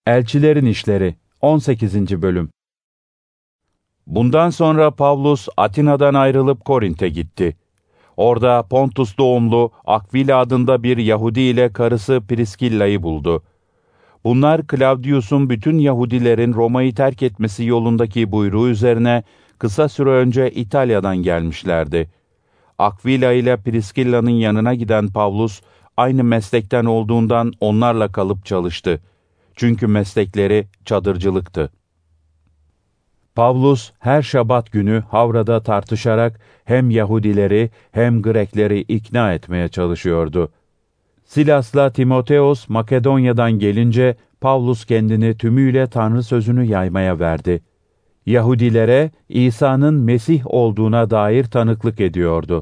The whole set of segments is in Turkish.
Elçilerin İşleri 18. Bölüm. Bundan sonra Pavlus Atina'dan ayrılıp Korint'e gitti. Orada Pontus doğumlu Akvila adında bir Yahudi ile karısı Priskilla'yı buldu. Bunlar Claudius'un bütün Yahudilerin Roma'yı terk etmesi yolundaki buyruğu üzerine kısa süre önce İtalya'dan gelmişlerdi. Akvila ile Priskilla'nın yanına giden Pavlus, aynı meslekten olduğundan onlarla kalıp çalıştı. Çünkü meslekleri çadırcılıktı. Pavlus her Şabat günü Havra'da tartışarak hem Yahudileri hem Grekleri ikna etmeye çalışıyordu. Silas'la Timoteos Makedonya'dan gelince Pavlus kendini tümüyle Tanrı sözünü yaymaya verdi. Yahudilere İsa'nın Mesih olduğuna dair tanıklık ediyordu.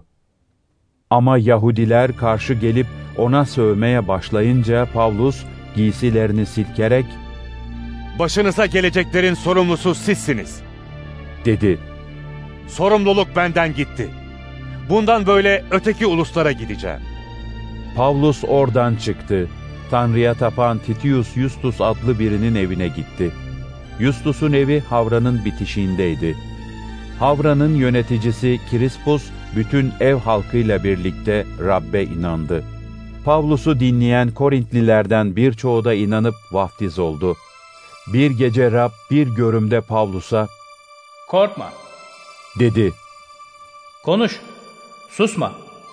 Ama Yahudiler karşı gelip ona sövmeye başlayınca Pavlus giysilerini silkerek "Başınıza geleceklerin sorumlusu sizsiniz," dedi. "Sorumluluk benden gitti. Bundan böyle öteki uluslara gideceğim." Pavlus oradan çıktı. Tanrı'ya tapan Titius Justus adlı birinin evine gitti. Justus'un evi Havra'nın bitişiğindeydi. Havra'nın yöneticisi Krispus bütün ev halkıyla birlikte Rab'be inandı. Pavlus'u dinleyen Korintlilerden birçoğu da inanıp vaftiz oldu. Bir gece Rab bir görümde Pavlus'a "Korkma," dedi. "Konuş, susma.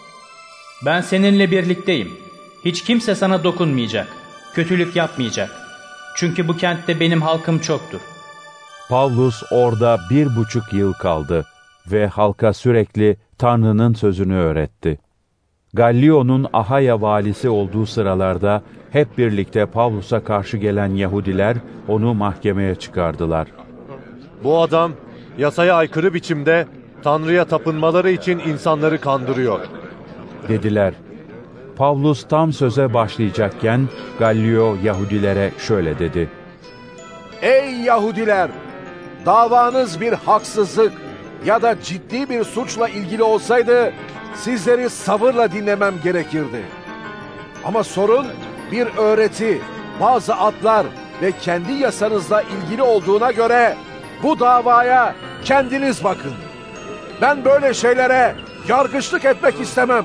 Ben seninle birlikteyim. Hiç kimse sana dokunmayacak, kötülük yapmayacak. Çünkü bu kentte benim halkım çoktur." Pavlus orada 1,5 yıl kaldı ve halka sürekli Tanrı'nın sözünü öğretti. Gallio'nun Ahaya valisi olduğu sıralarda hep birlikte Pavlus'a karşı gelen Yahudiler onu mahkemeye çıkardılar. "Bu adam yasaya aykırı biçimde Tanrı'ya tapınmaları için insanları kandırıyor," dediler. Pavlus tam söze başlayacakken Gallio Yahudilere şöyle dedi. "Ey Yahudiler! Davanız bir haksızlık ya da ciddi bir suçla ilgili olsaydı sizleri sabırla dinlemem gerekirdi. Ama sorun bir öğreti, bazı adlar ve kendi yasanızla ilgili olduğuna göre bu davaya kendiniz bakın. Ben böyle şeylere yargıçlık etmek istemem."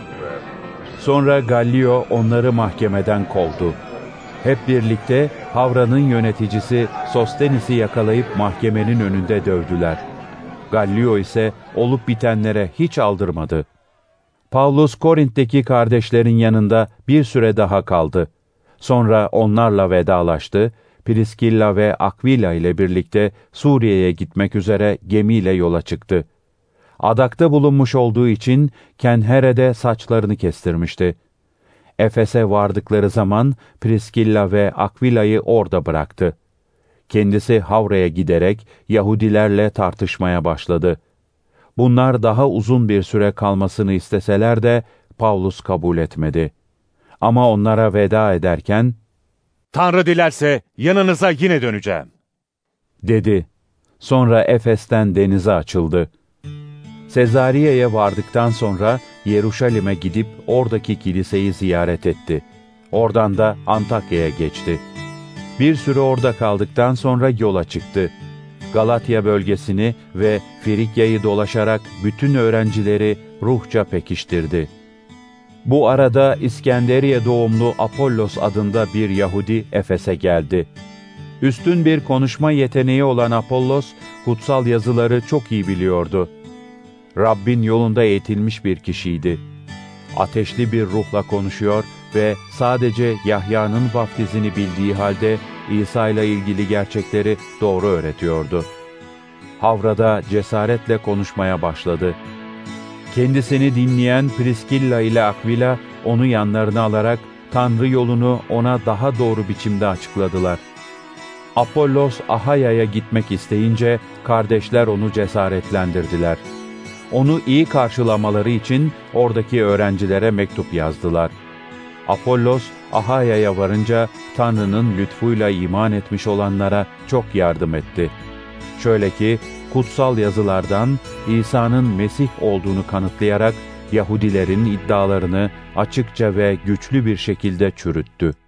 Sonra Gallio onları mahkemeden kovdu. Hep birlikte Havra'nın yöneticisi Sostenis'i yakalayıp mahkemenin önünde dövdüler. Gallio ise olup bitenlere hiç aldırmadı. Pavlus Korint'teki kardeşlerin yanında bir süre daha kaldı. Sonra onlarla vedalaştı. Priskilla ve Akvila ile birlikte Suriye'ye gitmek üzere gemiyle yola çıktı. Adakta bulunmuş olduğu için Kenhere'de saçlarını kestirmişti. Efes'e vardıkları zaman Priskilla ve Akvila'yı orada bıraktı. Kendisi Havra'ya giderek Yahudilerle tartışmaya başladı. Bunlar daha uzun bir süre kalmasını isteseler de Pavlus kabul etmedi. Ama onlara veda ederken, "Tanrı dilerse yanınıza yine döneceğim," dedi. Sonra Efes'ten denize açıldı. Sezariye'ye vardıktan sonra Yeruşalim'e gidip oradaki kiliseyi ziyaret etti. Oradan da Antakya'ya geçti. Bir süre orada kaldıktan sonra yola çıktı. Galatya bölgesini ve Frigya'yı dolaşarak bütün öğrencileri ruhça pekiştirdi. Bu arada İskenderiye doğumlu Apollos adında bir Yahudi Efes'e geldi. Üstün bir konuşma yeteneği olan Apollos, kutsal yazıları çok iyi biliyordu. Rabbin yolunda eğitilmiş bir kişiydi. Ateşli bir ruhla konuşuyor ve sadece Yahya'nın vaftizini bildiği halde İsa ile ilgili gerçekleri doğru öğretiyordu. Havra'da cesaretle konuşmaya başladı. Kendisini dinleyen Priskilla ile Akvila onu yanlarına alarak Tanrı yolunu ona daha doğru biçimde açıkladılar. Apollos Ahaya'ya gitmek isteyince kardeşler onu cesaretlendirdiler. Onu iyi karşılamaları için oradaki öğrencilere mektup yazdılar. Apollos Ahaya'ya varınca Tanrı'nın lütfuyla iman etmiş olanlara çok yardım etti. Şöyle ki kutsal yazılardan İsa'nın Mesih olduğunu kanıtlayarak Yahudilerin iddialarını açıkça ve güçlü bir şekilde çürüttü.